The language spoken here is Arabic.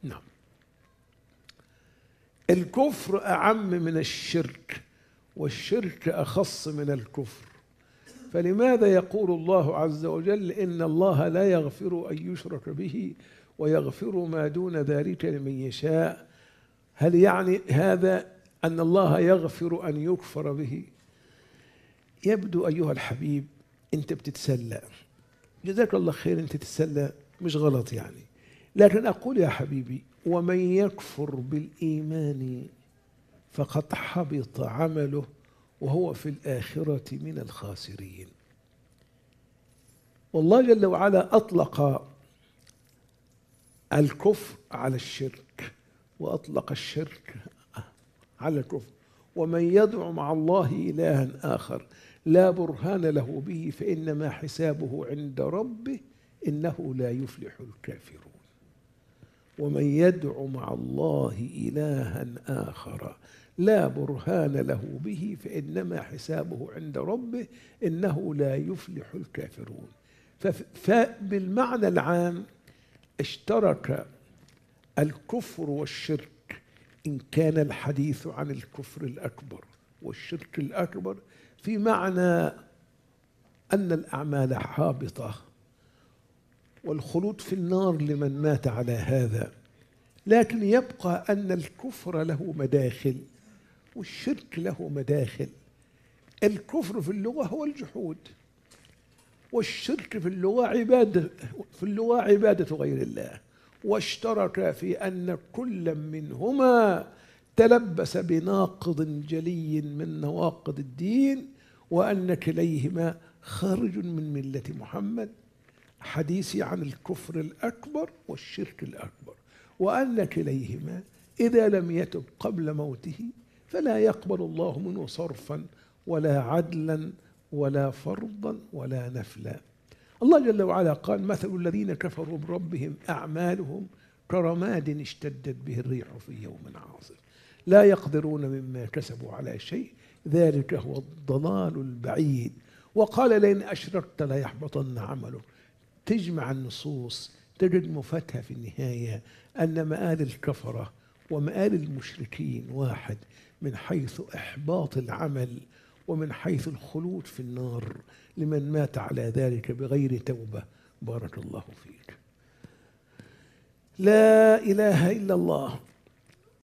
نعم. الكفر أعم من الشرك، والشرك أخص من الكفر. فلماذا يقول الله عز وجل إن الله لا يغفر أن يشرك به ويغفر ما دون ذلك لمن يشاء؟ هل يعني هذا أن الله يغفر أن يكفر به؟ يبدو أيها الحبيب أنت بتتسلى، جزاك الله خير، أنت تتسلى مش غلط يعني، لكن أقول يا حبيبي: ومن يكفر بالإيمان فقد حبط عمله وهو في الآخرة من الخاسرين. والله جل وعلا أطلق الكفر على الشرك، وأطلق الشرك على الكفر. ومن يدعو مع الله إلها آخر لا برهان له به فإنما حسابه عند ربه إنه لا يفلح الكافرون. ومن يدعو مع الله إلها آخر لا برهان له به فإنما حسابه عند ربه إنه لا يفلح الكافرون. فبالمعنى العام اشترك الكفر والشرك، إن كان الحديث عن الكفر الأكبر والشرك الأكبر، في معنى أن الأعمال حابطة والخلود في النار لمن مات على هذا. لكن يبقى أن الكفر له مداخل والشرك له مداخل. الكفر في اللغة هو الجحود، والشرك في اللغة عبادة غير الله، واشترك في أن كل منهما تلبس بناقض جلي من نواقض الدين، وأن كليهما خارج من ملة محمد، حديثي عن الكفر الأكبر والشرك الأكبر، وأن كليهما إذا لم يتب قبل موته فلا يقبل الله منه صرفا ولا عدلا ولا فرضا ولا نفلا. الله جل وعلا قال: مثل الذين كفروا بربهم أعمالهم كرماد اشتدت به الريح في يوم عاصف لا يقدرون مما كسبوا على شيء ذلك هو الضلال البعيد. وقال: لئن أشركت ليحبطن عملك. تجمع النصوص تجد مفاتها في النهاية أن مآل الكفرة ومآل المشركين واحد، من حيث إحباط العمل ومن حيث الخلود في النار لمن مات على ذلك بغير توبة. بارك الله فيك. لا إله إلا الله.